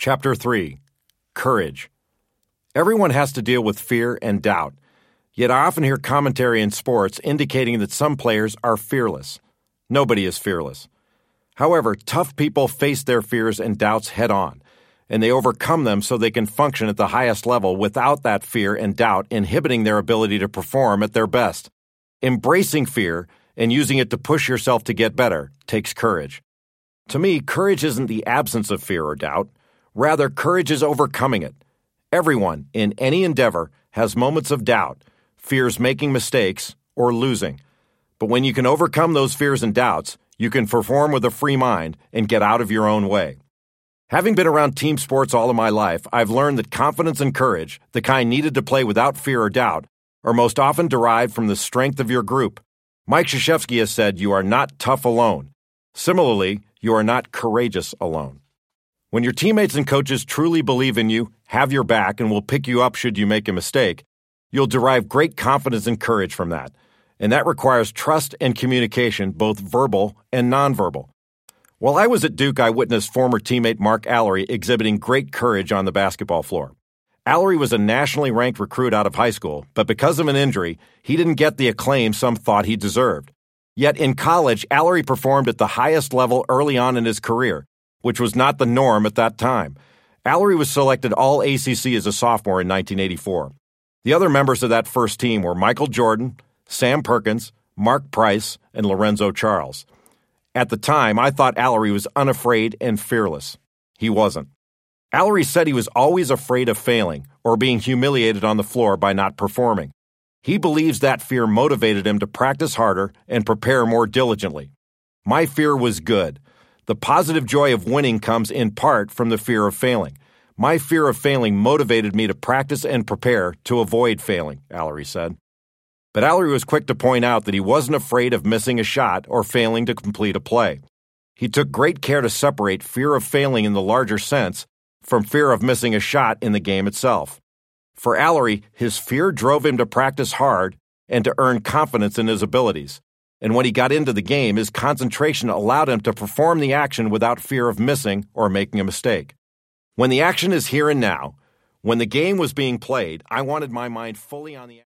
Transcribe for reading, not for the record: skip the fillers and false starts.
Chapter 3. Courage. Everyone has to deal with fear and doubt, yet I often hear commentary in sports indicating that some players are fearless. Nobody is fearless. However, tough people face their fears and doubts head-on, and they overcome them so they can function at the highest level without that fear and doubt inhibiting their ability to perform at their best. Embracing fear and using it to push yourself to get better takes courage. To me, courage isn't the absence of fear or doubt. Rather, courage is overcoming it. Everyone, in any endeavor, has moments of doubt, fears making mistakes, or losing. But when you can overcome those fears and doubts, you can perform with a free mind and get out of your own way. Having been around team sports all of my life, I've learned that confidence and courage, the kind needed to play without fear or doubt, are most often derived from the strength of your group. Mike Krzyzewski has said, "You are not tough alone." Similarly, you are not courageous alone. When your teammates and coaches truly believe in you, have your back, and will pick you up should you make a mistake, you'll derive great confidence and courage from that. And that requires trust and communication, both verbal and nonverbal. While I was at Duke, I witnessed former teammate Mark Alarie exhibiting great courage on the basketball floor. Alarie was a nationally ranked recruit out of high school, but because of an injury, he didn't get the acclaim some thought he deserved. Yet in college, Alarie performed at the highest level early on in his career, which was not the norm at that time. Alarie was selected All-ACC as a sophomore in 1984. The other members of that first team were Michael Jordan, Sam Perkins, Mark Price, and Lorenzo Charles. At the time, I thought Alarie was unafraid and fearless. He wasn't. Alarie said he was always afraid of failing or being humiliated on the floor by not performing. He believes that fear motivated him to practice harder and prepare more diligently. My fear was good. The positive joy of winning comes in part from the fear of failing. My fear of failing motivated me to practice and prepare to avoid failing, Alarie said. But Alarie was quick to point out that he wasn't afraid of missing a shot or failing to complete a play. He took great care to separate fear of failing in the larger sense from fear of missing a shot in the game itself. For Alarie, his fear drove him to practice hard and to earn confidence in his abilities. And when he got into the game, his concentration allowed him to perform the action without fear of missing or making a mistake. When the action is here and now, when the game was being played, I wanted my mind fully on the